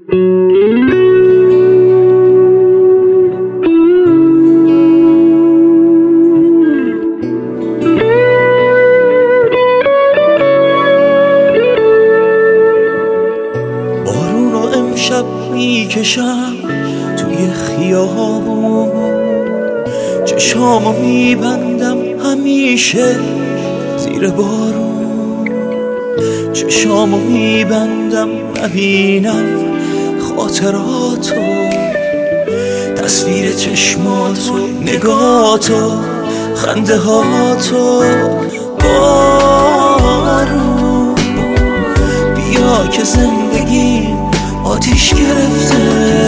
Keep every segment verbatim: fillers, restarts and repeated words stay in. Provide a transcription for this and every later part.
بارونو امشب میکشم توی خیابون، چشامو میبندم همیشه زیر بارون، چشامو میبندم نبینم خاطراتو، تصویر چشماتو، نگاتو، خنده هاتو. بارون بیا که زندگی آتیش گرفته،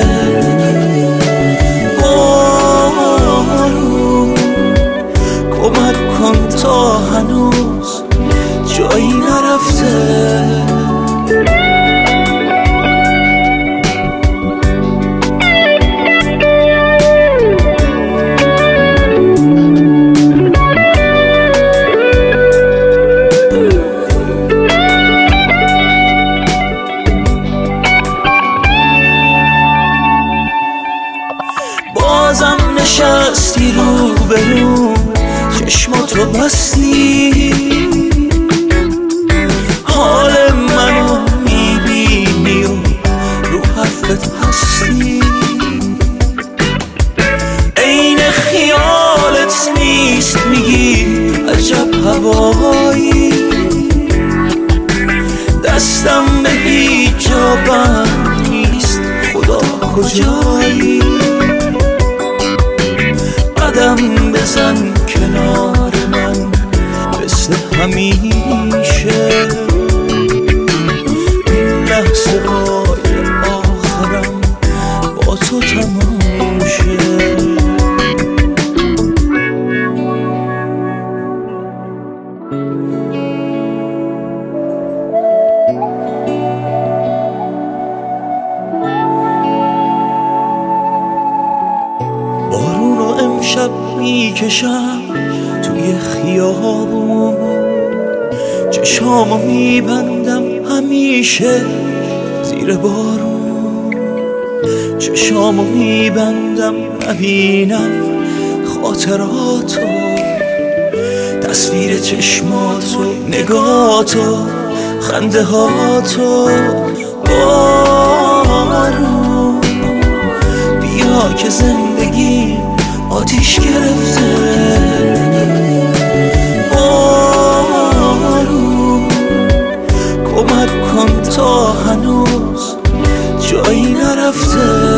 بارون کمک کن تا هنوز جایی نرفته. بازم نشستی رو برو، چشماتو بستی، حال منو میبینی و رو حرفت هستی. عین خیالت نیست میگی عجب هوایی، دستم به هیچ جا بند نیست، خدا کجایی؟ قدم بزن کنار من مثل همیشه، این لحظه های آخرم با تو تمام شه. شب میکشم توی خیابون، چشامو میبندم همیشه زیر بارون، چشامو میبندم نبینم خاطراتو، تصویر چشماتو، نگاتو، خنده هاتو. بارون بیا که زندگی آتیش گرفته، بارون کمک کن تا هنوز جایی نرفته.